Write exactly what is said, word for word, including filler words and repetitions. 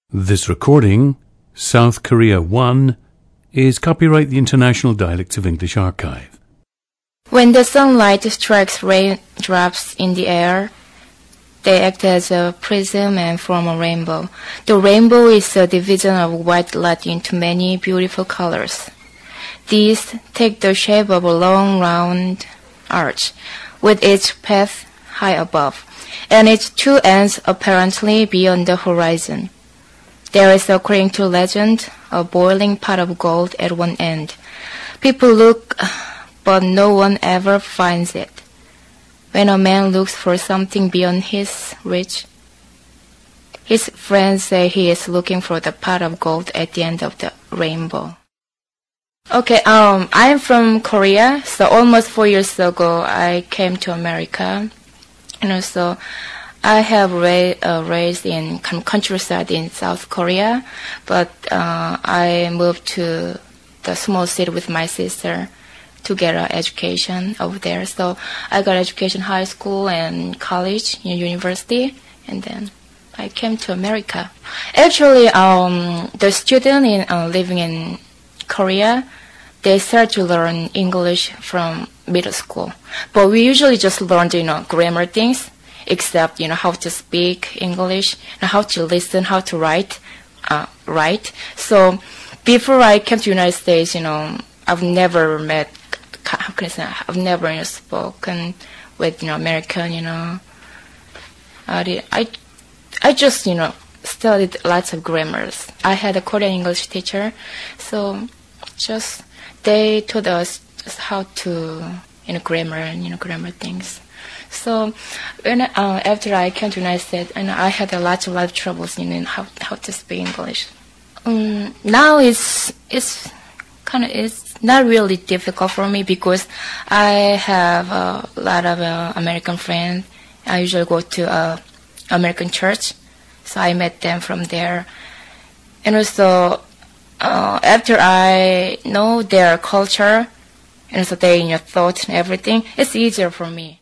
This recording, South Korea one, is copyright the International Dialects of English Archive. When the sunlight strikes raindrops in the air, they act as a prism and form a rainbow. The rainbow is a division of white light into many beautiful colors. These take the shape of a long round arch, with its path high above, and its two ends apparently beyond the horizon. There is, according to legend, a boiling pot of gold at one end. People look, but no one ever finds it. When a man looks for something beyond his reach, his friends say he is looking for the pot of gold at the end of the rainbow. Okay, um, I'm from Korea, so almost four years ago I came to America, and also I have ra- uh, raised in countryside in South Korea, but uh, I moved to the small city with my sister to get an education over there. So I got education, high school and college, university, and then I came to America. Actually, um, the student in, uh, living in Korea, they start to learn English from middle school, but we usually just learn, you know, grammar things. Except, you know, how to speak English, and how to listen, how to write, uh, write. So, before I came to the United States, you know, I've never met, how can I say, I've never, you know, spoken with, you know, American, you know. I, I, I just, you know, studied lots of grammars. I had a Korean English teacher, so just, they taught us just how to, you know, grammar and, you know, grammar things. So, when, uh, after I came to the United States, and I had a lot of lot of troubles in you know, how how to speak English. Um, now it's it's kind of it's not really difficult for me because I have a lot of uh, American friends. I usually go to uh, American church, so I met them from there. And also, uh, after I know their culture and also their you know, thoughts and everything, it's easier for me.